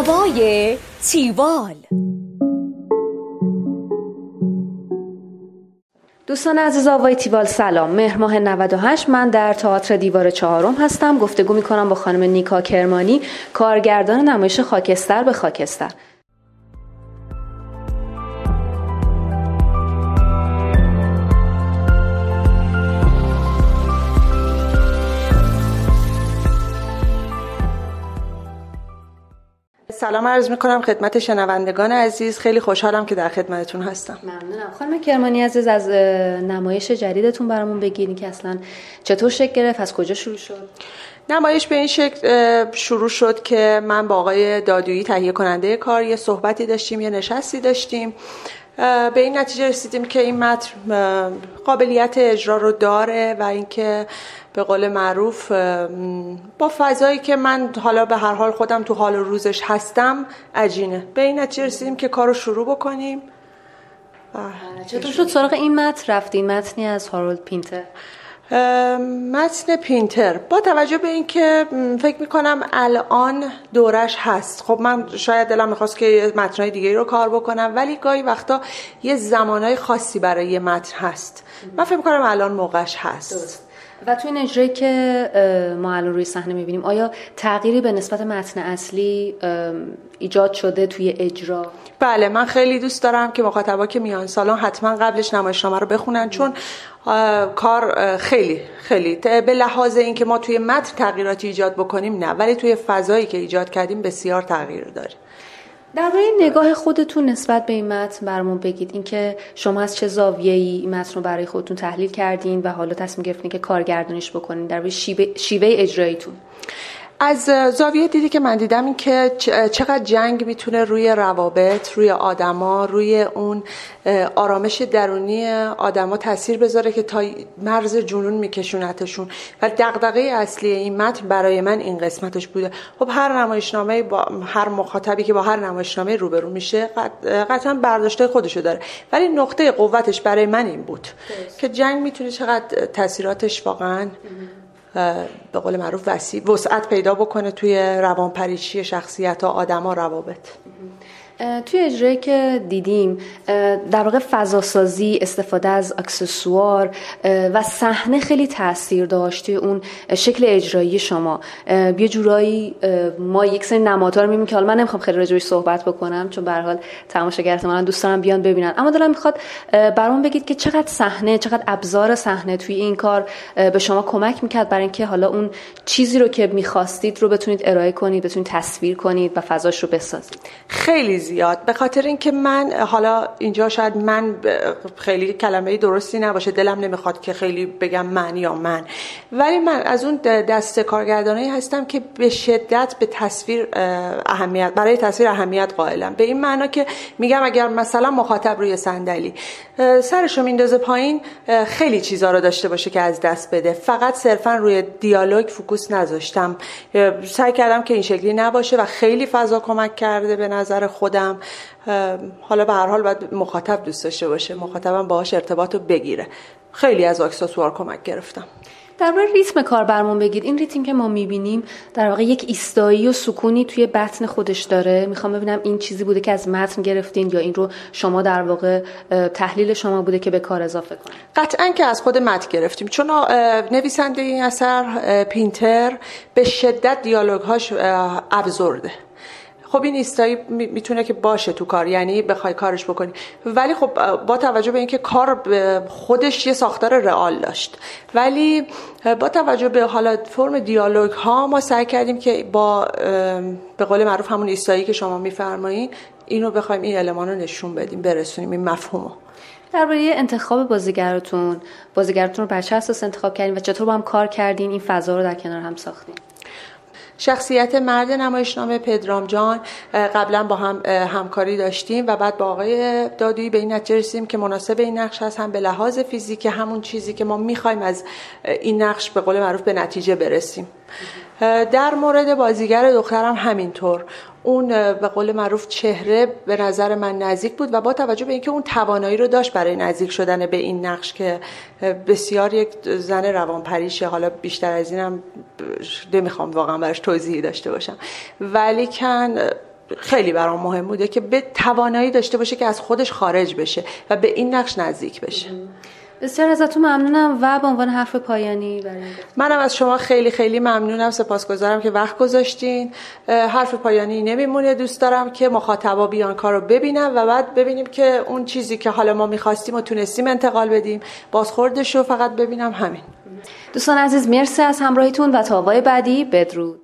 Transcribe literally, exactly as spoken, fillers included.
هوای تیوال. دوستان عزیز آوای تیوال سلام. مهر ماه نود و هشت من در تئاتر دیوار چهارم هستم. گفتگو میکنم با خانم نیکا کرمانی، کارگردان نمایش خاکستر به خاکستر. سلام عرض میکنم خدمت شنوندگان عزیز. خیلی خوشحالم که در خدمتتون هستم. ممنونم. خانم کرمانی عزیز، از نمایش جدیدتون برامون بگین که اصلا چطور شکل گرفت، از کجا شروع شد؟ نمایش به این شکل شروع شد که من با آقای دادویی تهیه کننده کار یه صحبتی داشتیم، یه نشستی داشتیم. به این نتیجه رسیدیم که این متن قابلیت اجرا رو داره و اینکه به قول معروف با فضایی که من حالا به هر حال خودم تو حال و روزش هستم عجینه. به این نتیجه رسیدیم که کارو شروع بکنیم. چطور شد سراغ این متن رفتین؟ متنی از هارولد پینتر. متن پینتر با توجه به این که فکر میکنم الان دورش هست. خب من شاید دلم میخواست که متنای دیگه رو کار بکنم، ولی گاهی وقتا یه زمانهای خاصی برای یه متن هست. من فکر میکنم الان موقعش هست. درست. و تو این اجرایی که ما الان روی صحنه میبینیم آیا تغییری به نسبت متن اصلی ایجاد شده توی اجرا؟ بله، من خیلی دوست دارم که مخاطبا که میان سالن حتما قبلش نمایشنامه رو بخونن، چون کار خیلی خیلی به لحاظ این که ما توی متن تغییراتی ایجاد بکنیم نه، ولی توی فضایی که ایجاد کردیم بسیار تغییر داره. درباره نگاه خودتون نسبت به این متن برامون بگید. اینکه شما از چه زاویه‌ای این متن رو برای خودتون تحلیل کردین و حالا تصمیم گرفتین که کارگردانیش بکنین، درباره شیوه شیوه اجراییتون. از زاویه دیدی که من دیدم این که چقدر جنگ میتونه روی روابط، روی آدما، روی اون آرامش درونی آدما تاثیر بذاره که تا مرز جنون میکشونتشون. و دغدغه اصلی این متن برای من این قسمتش بوده. خب هر نمایشنامه با هر مخاطبی که با هر نمایشنامه روبرو میشه قطعا برداشته خودشو داره، ولی نقطه قوتش برای من این بود که جنگ میتونه چقدر تاثیراتش واقعا به قول معروف وسیع وسعت پیدا بکنه توی روانپریشی شخصیت ها، آدم ها، روابط. توی اجرایی که دیدیم در واقع فضاسازی، استفاده از اکسسوار و صحنه خیلی تاثیر داشت توی اون شکل اجرایی شما. یه جورایی ما یک سری نمادها رو می‌بینیم که حالا من نمیخوام خیلی راجعش صحبت بکنم چون به هر حال تماشاگران من دوست دارم بیان ببینن، اما دلم میخواد برام بگید که چقدر صحنه، چقدر ابزار صحنه توی این کار به شما کمک می‌کرد برای اینکه حالا اون چیزی رو که می‌خواستید رو بتونید ارائه کنید، بتونید تصویر کنید و فضاش رو بسازید. خیلی زیاد، به خاطر اینکه من حالا اینجا شاید من خیلی کلمه درستی نباشه، دلم نمیخواد که خیلی بگم من یا من، ولی من از اون دسته کارگردانایی هستم که به شدت به تصویر اهمیت، برای تصویر اهمیت قائلم. به این معنا که میگم اگر مثلا مخاطب روی صندلی سرشو میندازه پایین خیلی چیزا رو داشته باشه که از دست بده، فقط صرفا روی دیالوگ فوکوس نذاشتم. سعی کردم که این شکلی نباشه و خیلی فضا کمک کرده به نظر خودم. حالا به هر حال باید مخاطب دوست داشته باشه، مخاطبم باهاش ارتباطو بگیره. خیلی از اکسسوار کمک گرفتم. درباره ریتم کار برامون بگید. این ریتم که ما میبینیم در واقع یک ایستایی و سکونی توی بطن خودش داره. میخوام ببینم این چیزی بوده که از متن گرفتین یا این رو شما در واقع تحلیل شما بوده که به کار اضافه کنید؟ قطعاً که از خود متن گرفتیم، چون نویسنده این اثر پینتر به شدت دیالوگ‌هاش ابزورده. خب این ایستایی میتونه که باشه تو کار، یعنی بخوای کارش بکنی، ولی خب با توجه به اینکه کار خودش یه ساختار رئال داشت، ولی با توجه به حالا فرم دیالوگ ها ما سعی کردیم که با به قول معروف همون ایستایی که شما میفرمایین اینو بخوایم این المان رو نشون بدیم، برسونیم این مفهومو. درباره انتخاب بازیگرتون، بازیگرتون رو بر چه اساس انتخاب کردین و چطور با هم کار کردین این فضا رو در کنار هم ساختین؟ شخصیت مرد نمایشنامه پدرام جان قبلا با هم همکاری داشتیم و بعد با آقای دادویی به این نتیجه رسیدیم که مناسب این نقش هست، هم به لحاظ فیزیکی همون چیزی که ما میخوایم از این نقش به قول معروف به نتیجه برسیم. در مورد بازیگر دخترم همینطور، اون به قول معروف چهره به نظر من نزدیک بود و با توجه به اینکه اون توانایی رو داشت برای نزدیک شدن به این نقش که بسیار یک زن روانپریشه، حالا بیشتر از اینم نمیخوام واقعا براش توضیحی داشته باشم، ولی کن خیلی برام مهم بوده که به توانایی داشته باشه که از خودش خارج بشه و به این نقش نزدیک بشه. بسیار ازتون ممنونم و به عنوان حرف پایانی برای منم از شما خیلی خیلی ممنونم، سپاسگزارم که وقت گذاشتین. حرف پایانی نمیمونه، دوست دارم که مخاطبا بیانکا رو ببینم و بعد ببینیم که اون چیزی که حالا ما می‌خواستیم و تونستیم انتقال بدیم بازخوردش رو فقط ببینم. همین. دوستان عزیز مرسی از همراهیتون و تا وای بعدی بدرود.